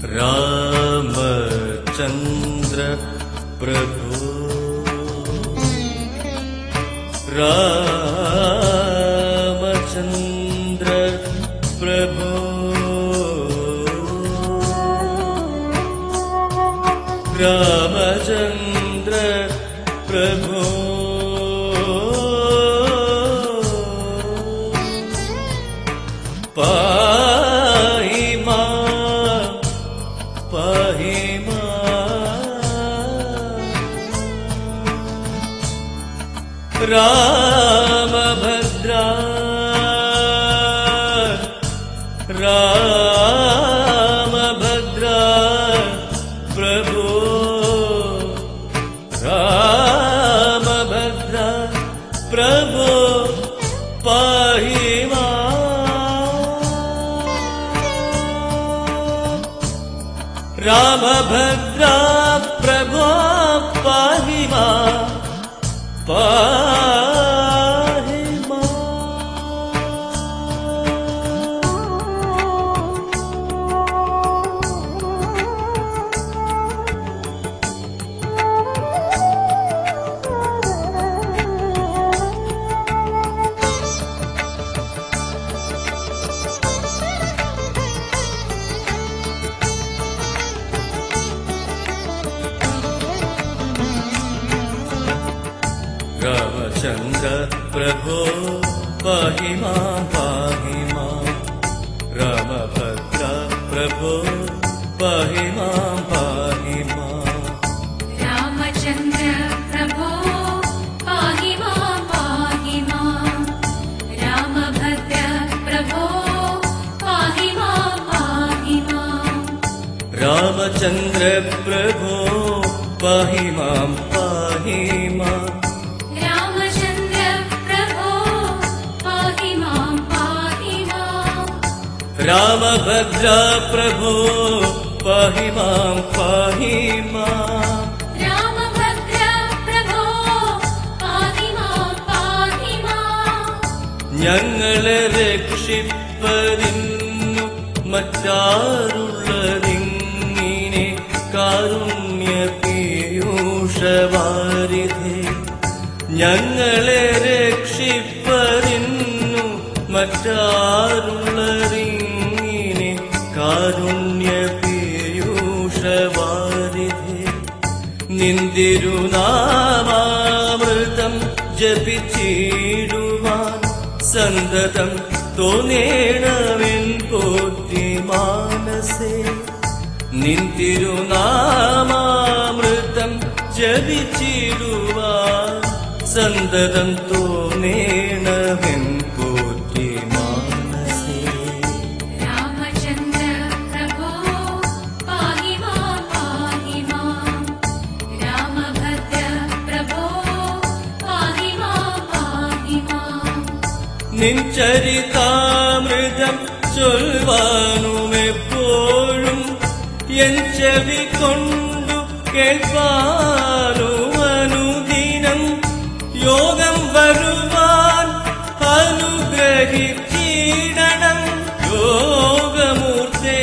रामचंद्र प्रभु रामचंद्र प्रभु रामचंद्र प्रभु पाहि मां पाहि मां रामभद्रा रामभद्रा प्रभु रामभद्रा प्रभु पाहि रामभद्रा प्रभो पाहि मां पाहि मां रामचंद्र प्रभो पाहि मां रामभद्र प्रभो पाहि मां रामचंद्र प्रभो पाहि मां रामभद्र प्रभो पाहि मां रामचंद्र प्रभो पाहि मां रामभद्र प्रभो पाहि मां रामभद्र प्रभो पाहि मां ഞങ്ങളെ രക്ഷിപ്പതിന്നു മറ്റാരുള്ളതിങ്ങിനെ കാരുണ്യ പീയൂഷവാരിധേ ഞങ്ങളെ രക്ഷിപ്പതിന്നു മറ്റാരുള്ളതിങ്ങിനെ കാരുണ്യ പീയൂഷവാരിധേ നിന്തിരുനാമാമൃതം ജപിച്ചിടുവാൻ സന്തതം തോന്നേണമെൻ പോറ്റി മാനസേ നിന്തിരുനാമാമൃതം ജപിച്ചിടുവാൻ സന്തതം തോന്നേണമെൻ പോറ്റി മാനസേ रामचंद्र प्रभो पाहि मां रामभद्र प्रभो पाहि मां നിൻചരിതാമൃതം ചൊൽവാനുമെപ്പോഴും എൻ ചെവി കൊണ്ടു കേൾപ്പാനും അനുദിനം യോഗം വരുവാൻ അനുഗ്രഹിച്ചിടണം യോഗമൂർത്തേ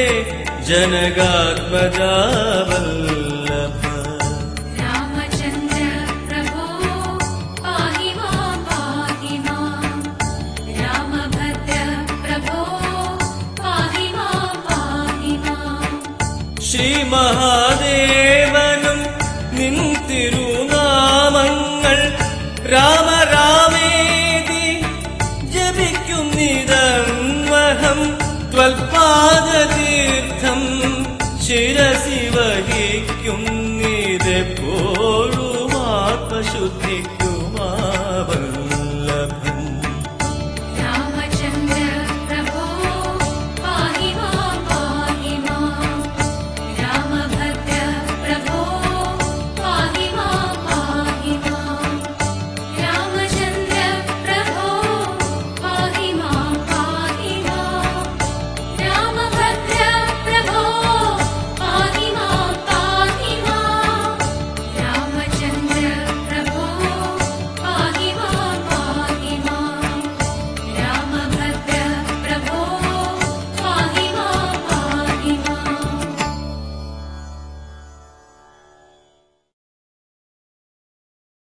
ജനകാത്മജാവല്ലഭ रामचंद्र प्रभो पाहि मां रामभद्र प्रभो पाहि मां ശ്രീ മഹാദേവനും നിൻ തിരുനാമങ്ങൾ രാമരാമേതി ജപിക്കുന്നിതന്വഹം ത്വൽപാദതീർത്ഥം ശിരസി വഹിക്കുന്നിതെപ്പോഴും ആത്മശുദ്ധി